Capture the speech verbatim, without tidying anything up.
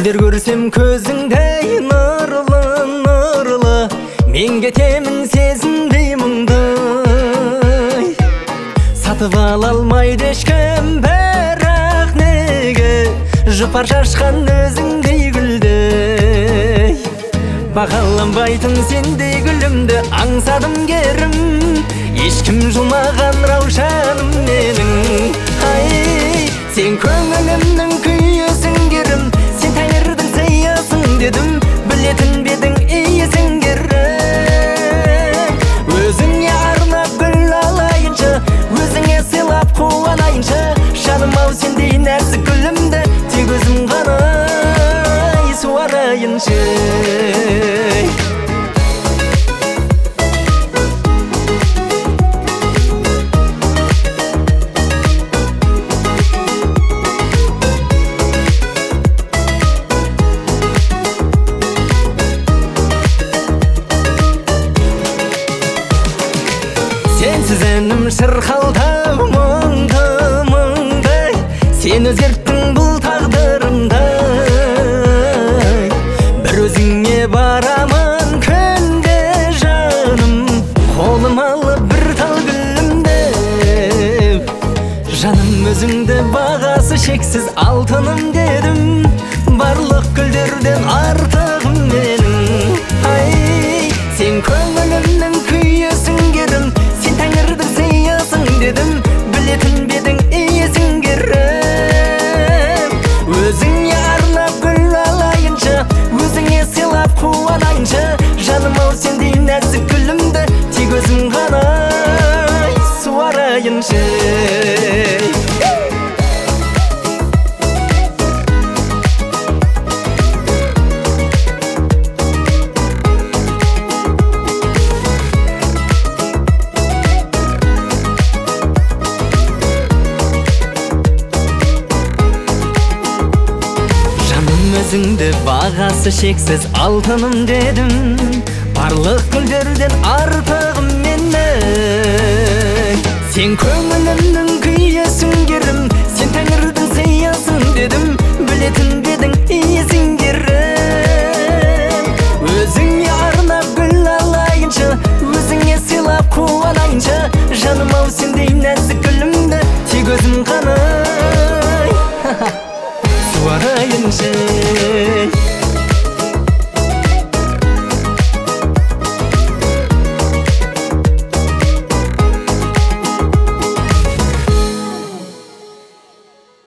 егер көрсем көзіңдей нұрлы нұрлы, мен кетемін сезінбей мұңды. Сатып ала алмайды ешкім, бірақ неге жұпар шашқан өзіңдей гүлді. Бағаланбайтын сендей гүлімді аңсадым керім, ешкім жұмаған раушаным менің. Ай, сен көңілімнің күйесің керім, сен тәңірдің сыйысың дедім, білетін бедің иесің керім. Өзіңе арнап гүл алайыншы, өзіңе сыйлап қуанайыншы, жаным-ау сендей нәзік гүлімді тек өзім ғана суарайыншы. Сенсіз әнім шырқалдау мұңды мұңдай, сен өзгерттің бұл тағдырымды. Бір өзіңе барамын күнде жаным, қолым алып бір тал гүлімді. Жаным өзіңді бағасы шексіз алтыным дедім, барлық гүлдерден артығым менің. Ай, сен көңілімнің күйесің керім, сен тәңірдің сыйысың дедім, білетін бедің иесің керім. Өзіңе арнап гүл алайыншы, өзіңе сыйлап қуанайыншы, жаным-ау сендей нәзік гүлімді тек өзім ғана суарайыншы. Өзіңді бағасы шексіз алтыным дедім, барлық гүлдерден артығым менің. Сен көңілімнің күйесің керім, сен тәңірдің сыйысың дедім, білетін бедің иесің керім. Өзіңе арнап гүл алайыншы, өзіңе сыйлап қуанайыншы, жаным-ау сендей нәзік гүлімді тек өзім ғана суарайыншы.